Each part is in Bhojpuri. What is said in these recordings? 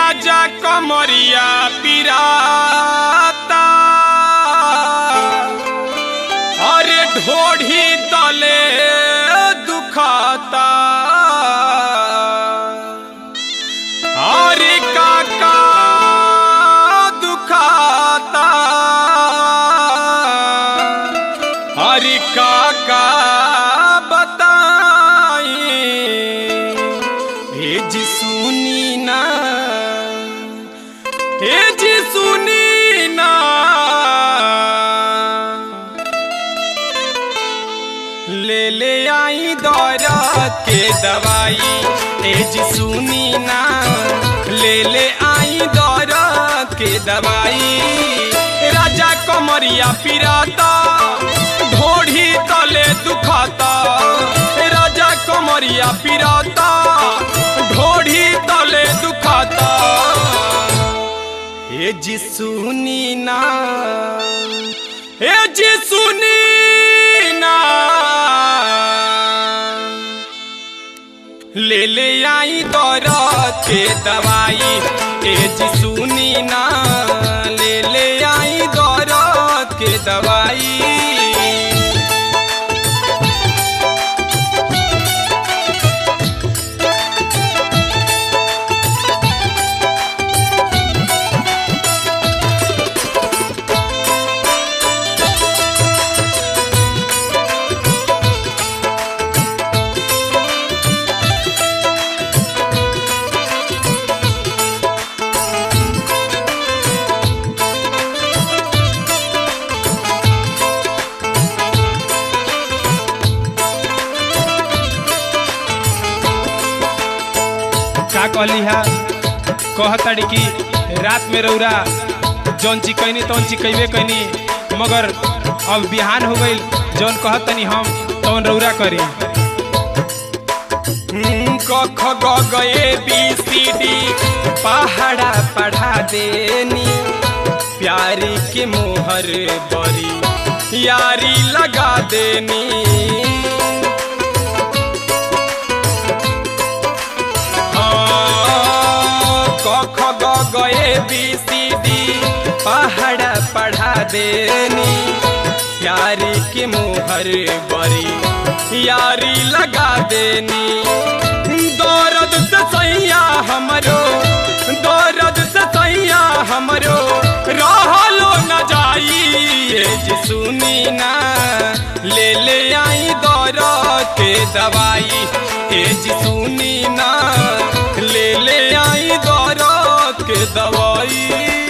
राजा कमरिया पिराता अरे ढोढ़ी तले दुखाता अरे काका दुखाता अरे काका बताई हे जी सुनी ना हे जी सुनी ना ले आई दौरात के दवाई हे जी सुनी ना ले आई दौरात के दवाई राजा कमरिया पिराता ढोढ़ी तले दुखाता राजा कमरिया पिराता ढोढ़ी तले दुखाता हे जी सुनी ना हे जी सुनी ना ले आई दौरात के दवाई हे जी सुनी ना ले आई दौरात के दवाई का कहली है कहताड़ी कि रात में रौरा जौन ची कहनी तौन ची कहबे कहनी मगर अब बिहान हो गई जौन कहतनी हम तौन रौरा करी क ख ग ग ए बी सी डी पहाड़ा पढ़ा देनी प्यारी के मोहर बरी यारी लगा देनी गए बी सी डी पहाड़ा पढ़ा देनी यारी के मोहर बरी यारी लगा देनी दर्द से सैया हमरो दर्द से सैया हमरो रहलो न जाई ये जी सुनी ना ले आई दर्द के दवाई ये जी सुनी ना ले आई दर्द के दवाई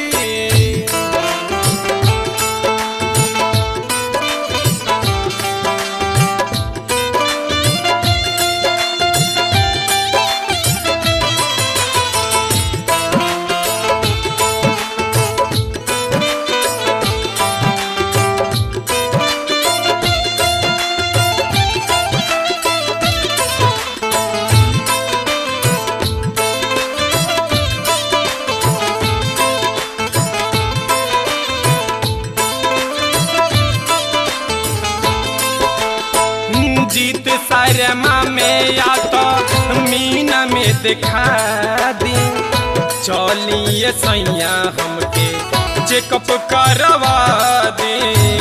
जीत शर्मा में या तो मीना में दिखा दी चलिए सैया हमके चेकअप करवा दी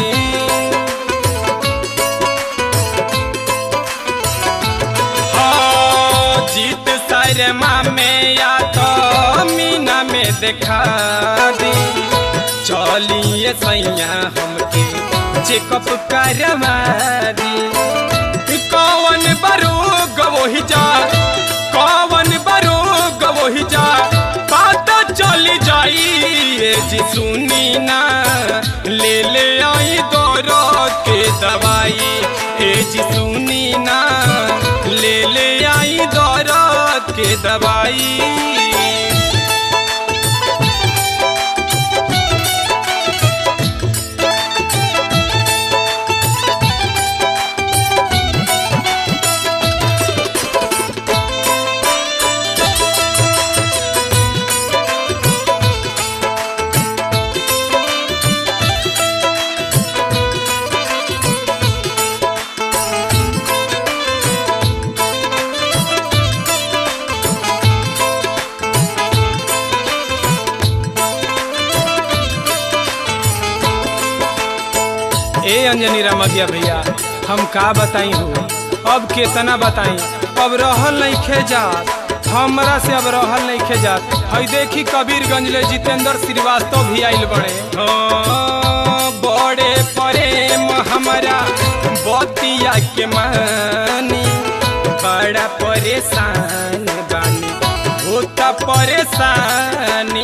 हाँ जीत शर्मा में या तो मीना में दिखा दी चलिए सैया हमके चेकअप करवा दी कौन बरोग वही जा कौन बरोग वही जा पता चली जाई ये जी सुनी ना ले आई दर्द के दवाई ये जी सुनी ना ले आई दर्द के दवाई अंजनी रमगिया भैया हम का बताई हो, अब केतना बताई, अब रहल नहीं खे जात, हमरा से अब रहल नहीं खे जात। हई देखी कबीरगंज ले जितेंद्र श्रीवास्तव भी आइल बड़े। बड़े प्रेम हमारा बतिया के मानी, बड़ा परेशान बानी होता परेशानी।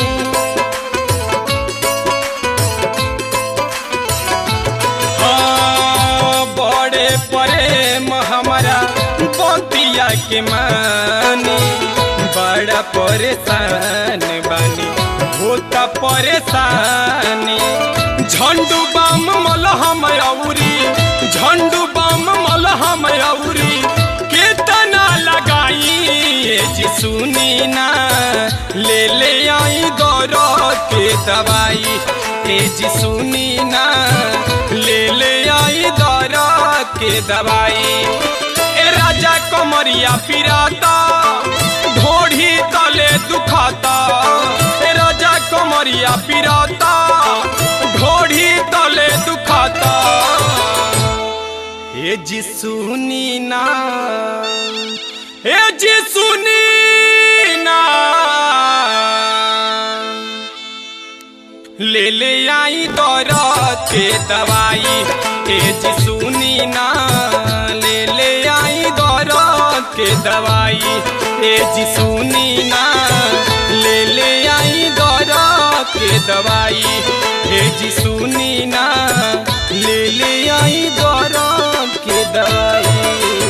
बड़े प्रेम हमारा बतिया के मानी, बड़ा परेशान बानी होता परेशानी। झंडू बम मलहम औरी, झंडू बम मलहम औरी केतना लगाई जी सुनी ना, ले आई दौर के दवाई ए जी सुनी ना, ले आई दौर के दवाई। ए राजा कमरिया पिराता ढोढ़ी तले दुखाता, ए राजा कमरिया पिराता ढोढ़ी तले दुखाता। ए जी सुनी ना, ए जी सुनी ना, ले आई दौर के दवाई ए जी सुनी ना, ले आई दौर के दवाई ए जी सुनी ना, ले आई दौर के दवाई ए जी सुनी ना, ले आई दौर के दवाई।